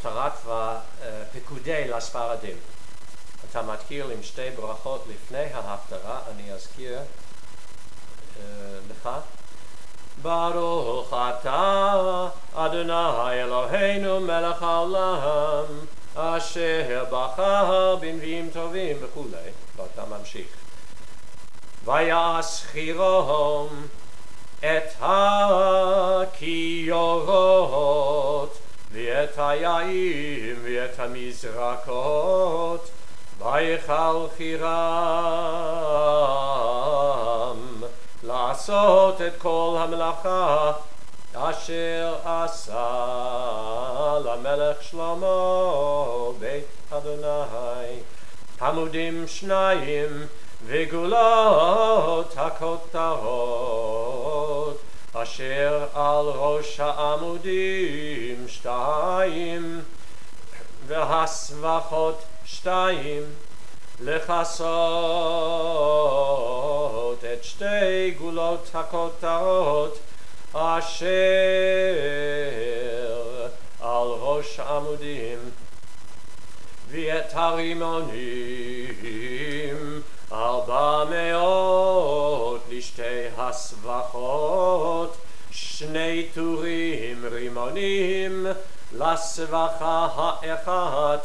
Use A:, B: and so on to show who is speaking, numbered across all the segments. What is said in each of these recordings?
A: הפטרת ופקודי לספרדים. אתה מתחיל עם שתי ברכות לפני ההפטרה, אני אזכיר לך. ברוך אתה, אדוני אלוהינו מלך העולם, אשר בחר בנביאים טובים וכולי, ואתה ממשיך. ויעש חירום את הכיורות ואת היעים ואת המזרקות ויכל חירם לעשות את כל המלאכה אשר עשה למלך שלמה בית אדוני. עמודים 2 וגולות הכותרות אשר על ראש העמודים 2 והסבכות 2 לכסות את 2 גולות הכותרות אשר על ראש העמודים ואת הרימונים 400 לשתי הסבכות 2 טורים רימונים לסבכה האחת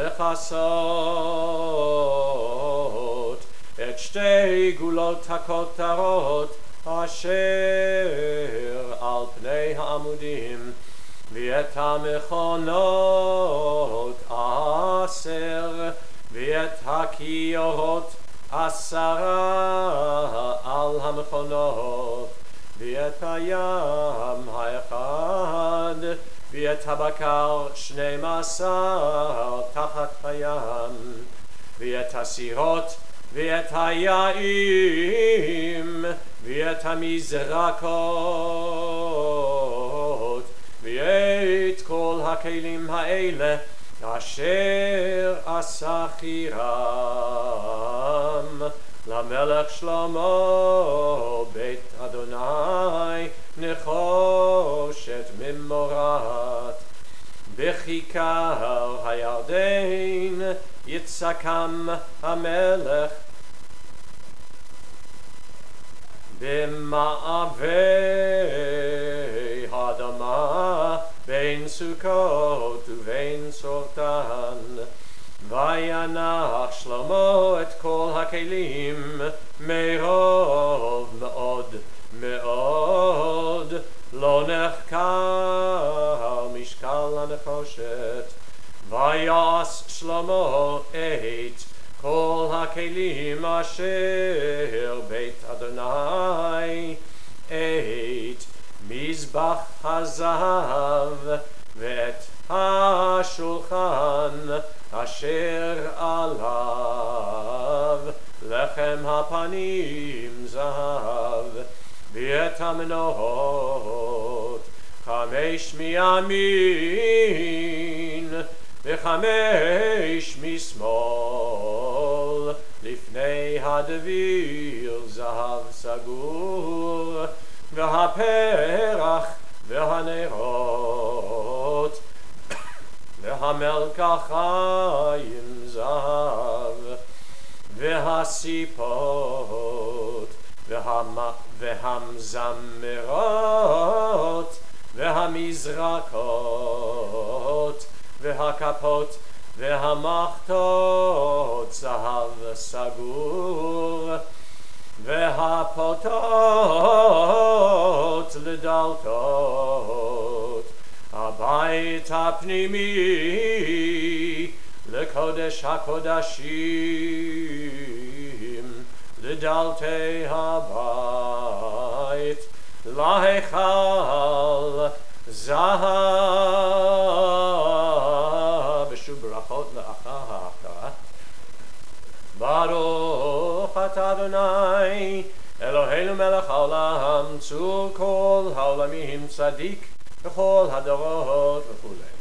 A: לכסות את 2 גולות הכותרות אשר על פני העמודים ואת המכונות 10 ואת הכיורות 10 על המכונות ואת הים האחד ואת הבקר 12 תחת הים ואת הסירות ואת היעים ואת המזרקות ואת כל הכלים האלה אשר עשה חירם למלך שלמה בית אדוני נחושת ממורת בכיכר הירדן יצקם המלך במעבי האדמה בין סוכות ובין סורתן וינח שלמה את כל הכלים מרוב מאוד מאוד לא נחקר משקל הנחושת ויעש שלמה את כל הכלים אשר בית אדוני את מזבח הזהב ואת השולחן אשר עליו לחם הפנים זהב ואת המנורות 5 מימין ו5 משמאל לפני הדביר זהב סגור והפרח והנרות והמלקחיים זהב והסיפות והמזמרות והמזרקות והכפות והמחטות זהב סגור והפוטות לדלתות הבית הפנימי לקודש הקודשים לדלתי הבית להיכל זהב ושוב ברכות לאחר ההפטרה. ברוך אתה אדוני אלוהינו מלך העולם צור כל העולמים צדיק בכל הדורות וכו'.